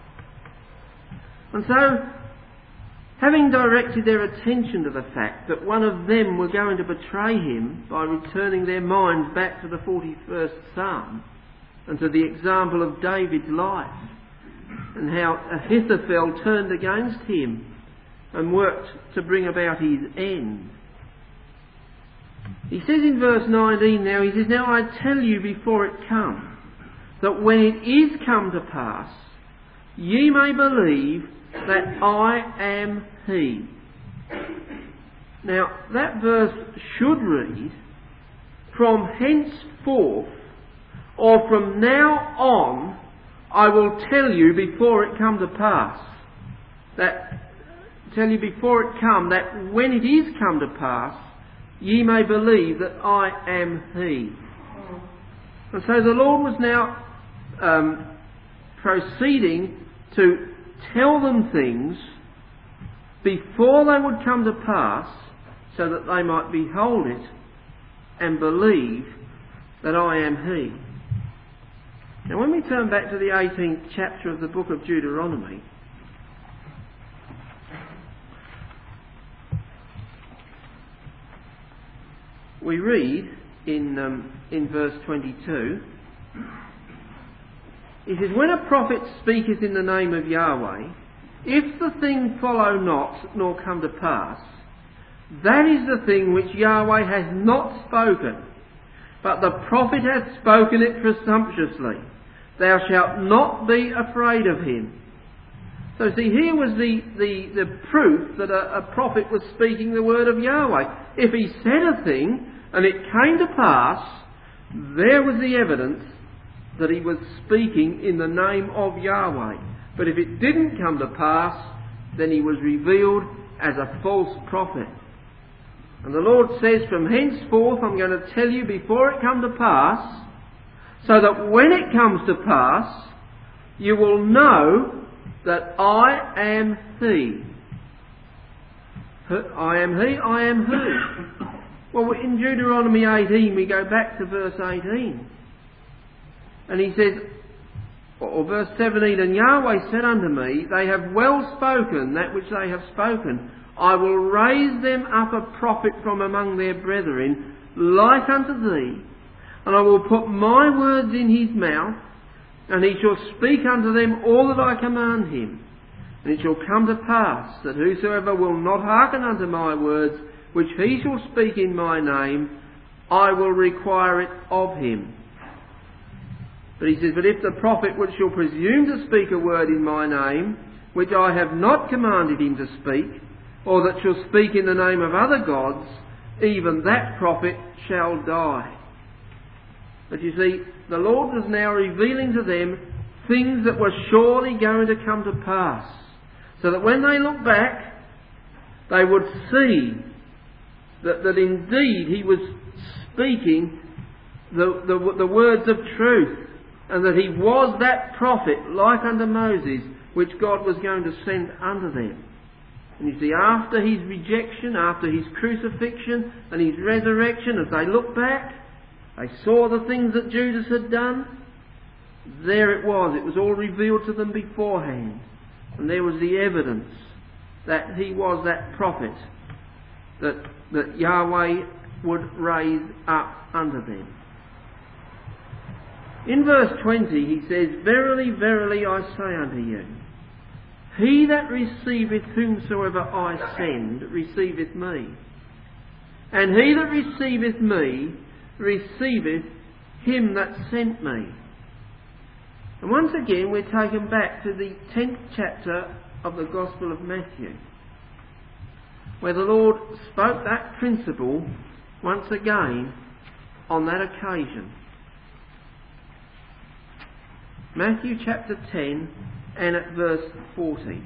And so, having directed their attention to the fact that one of them were going to betray him by returning their minds back to the 41st Psalm and to the example of David's life and how Ahithophel turned against him and worked to bring about his end. He says in verse 19 now, he says, "Now I tell you before it come, that when it is come to pass, ye may believe that I am he." Now, that verse should read, "From henceforth, or from now on, I will tell you before it come to pass." Tell you before it come, that when it is come to pass, ye may believe that I am he. And so the Lord was now proceeding to tell them things before they would come to pass, so that they might behold it and believe that I am he. Now when we turn back to the 18th chapter of the book of Deuteronomy, we read in verse 22, it says, "When a prophet speaketh in the name of Yahweh, if the thing follow not, nor come to pass, that is the thing which Yahweh has not spoken, but the prophet hath spoken it presumptuously. Thou shalt not be afraid of him." So see, here was the proof that a prophet was speaking the word of Yahweh. If he said a thing and it came to pass, there was the evidence that he was speaking in the name of Yahweh. But if it didn't come to pass, then he was revealed as a false prophet. And the Lord says, "From henceforth I'm going to tell you before it come to pass, so that when it comes to pass, you will know that I am he." I am he, I am who? Well, in Deuteronomy 18, we go back to verse 18. And he says, or verse 17, "And Yahweh said unto me, They have well spoken that which they have spoken. I will raise them up a prophet from among their brethren, like unto thee, and I will put my words in his mouth, and he shall speak unto them all that I command him. And it shall come to pass that whosoever will not hearken unto my words, which he shall speak in my name, I will require it of him." But he says, "But if the prophet which shall presume to speak a word in my name, which I have not commanded him to speak, or that shall speak in the name of other gods, even that prophet shall die." But you see, the Lord was now revealing to them things that were surely going to come to pass, so that when they look back, they would see that indeed he was speaking the words of truth, and that he was that prophet, like unto Moses, which God was going to send unto them. And you see, after his rejection, after his crucifixion and his resurrection, as they look back, they saw the things that Judas had done. There it was all revealed to them beforehand. And there was the evidence that he was that prophet that Yahweh would raise up unto them. In verse 20 he says, Verily, verily, I say unto you, he that receiveth whomsoever I send receiveth me. And he that receiveth me receiveth him that sent me. And once again we're taken back to the 10th chapter of the Gospel of Matthew, where the Lord spoke that principle once again on that occasion. Matthew chapter 10 and at verse 40.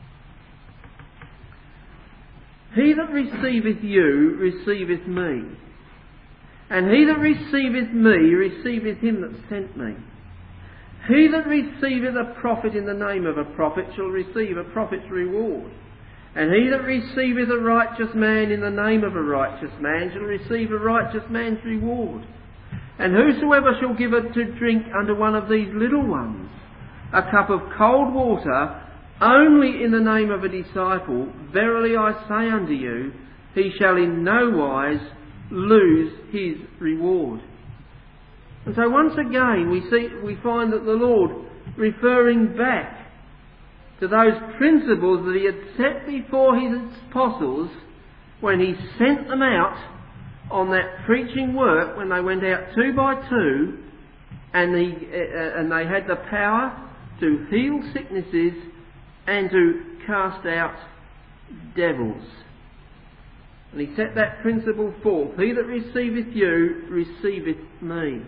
He that receiveth you receiveth me, and he that receiveth me receiveth him that sent me. He that receiveth a prophet in the name of a prophet shall receive a prophet's reward, and he that receiveth a righteous man in the name of a righteous man shall receive a righteous man's reward. And whosoever shall give it to drink unto one of these little ones a cup of cold water only in the name of a disciple, verily I say unto you, he shall in no wise lose his reward. And so once again we find that the Lord, referring back to those principles that he had set before his apostles when he sent them out on that preaching work, when they went out 2 by 2, and they had the power to heal sicknesses and to cast out devils. And he set that principle forth. He that receiveth you receiveth me.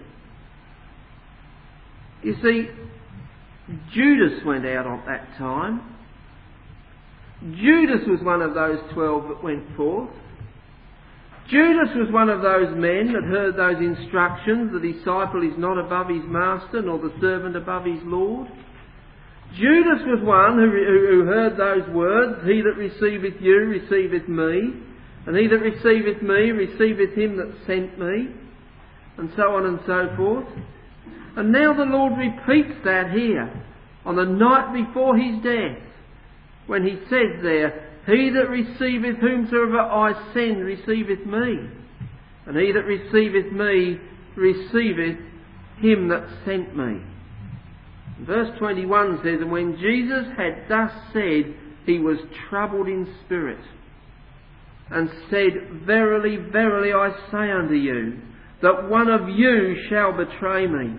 You see, Judas went out at that time. Judas was one of those 12 that went forth. Judas was one of those men that heard those instructions, the disciple is not above his master, nor the servant above his Lord. Judas was one who heard those words, he that receiveth you receiveth me, and he that receiveth me receiveth him that sent me, and so on and so forth. And now the Lord repeats that here, on the night before his death, when he says there, he that receiveth whomsoever I send receiveth me, and he that receiveth me receiveth him that sent me. Verse 21 says, And when Jesus had thus said, he was troubled in spirit, and said, Verily, verily, I say unto you, that one of you shall betray me.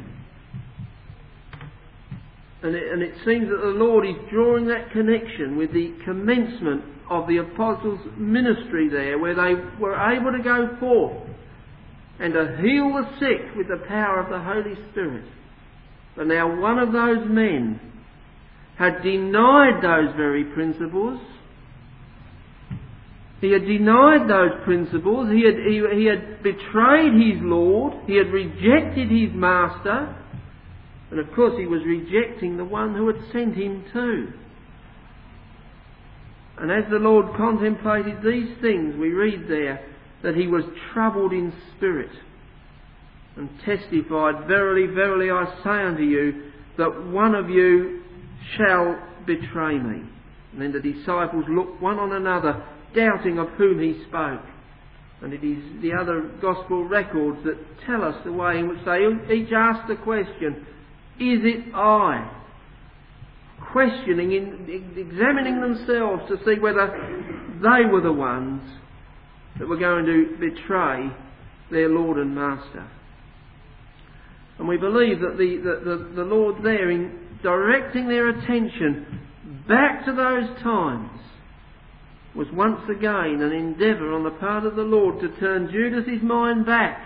And it seems that the Lord is drawing that connection with the commencement of the apostles' ministry there, where they were able to go forth and to heal the sick with the power of the Holy Spirit. But now one of those men had denied those very principles. He had denied those principles. He had betrayed his Lord. He had rejected his master. And of course he was rejecting the one who had sent him too. And as the Lord contemplated these things, we read there that he was troubled in spirit, and testified, Verily, verily, I say unto you, that one of you shall betray me. And then the disciples looked one on another, doubting of whom he spoke. And it is the other gospel records that tell us the way in which they each asked the question, Is it I? Questioning, examining themselves to see whether they were the ones that were going to betray their Lord and Master. And we believe that the Lord there, in directing their attention back to those times, was once again an endeavour on the part of the Lord to turn Judas' mind back.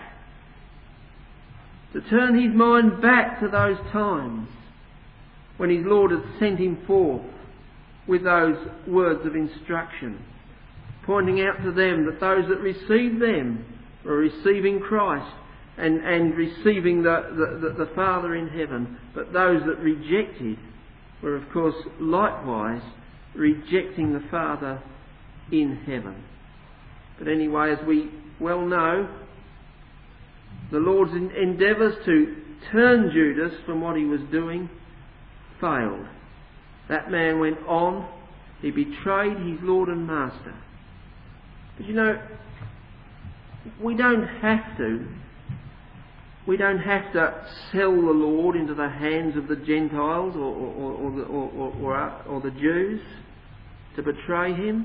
To turn his mind back to those times when his Lord had sent him forth with those words of instruction, pointing out to them that those that received them were receiving Christ and receiving the Father in heaven, but those that rejected were of course likewise rejecting the Father in heaven. But anyway, as we well know, the Lord's endeavours to turn Judas from what he was doing failed. That man went on, he betrayed his Lord and Master. But you know, We don't have to. We don't have to sell the Lord into the hands of the Gentiles or the Jews to betray him.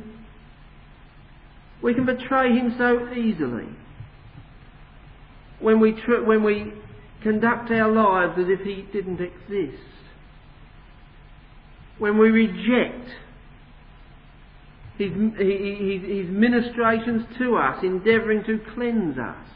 We can betray him so easily when we conduct our lives as if he didn't exist. When we reject his ministrations to us, endeavouring to cleanse us.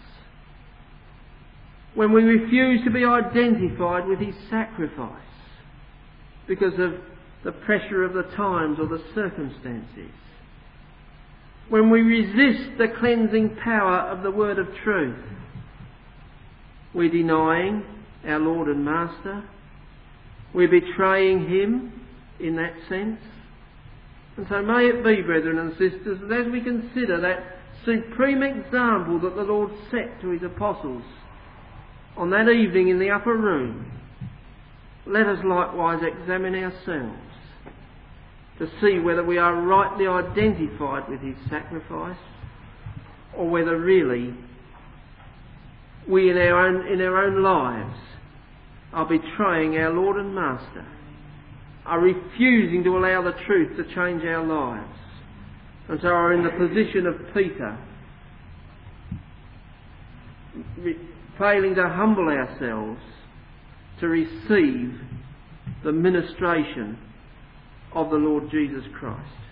When we refuse to be identified with his sacrifice because of the pressure of the times or the circumstances. When we resist the cleansing power of the word of truth. We're denying our Lord and Master. We're betraying him in that sense. And so may it be, brethren and sisters, that as we consider that supreme example that the Lord set to his apostles on that evening in the upper room, let us likewise examine ourselves to see whether we are rightly identified with his sacrifice, or whether really we in our own lives are betraying our Lord and Master, are refusing to allow the truth to change our lives, and so are in the position of Peter, failing to humble ourselves to receive the ministration of the Lord Jesus Christ.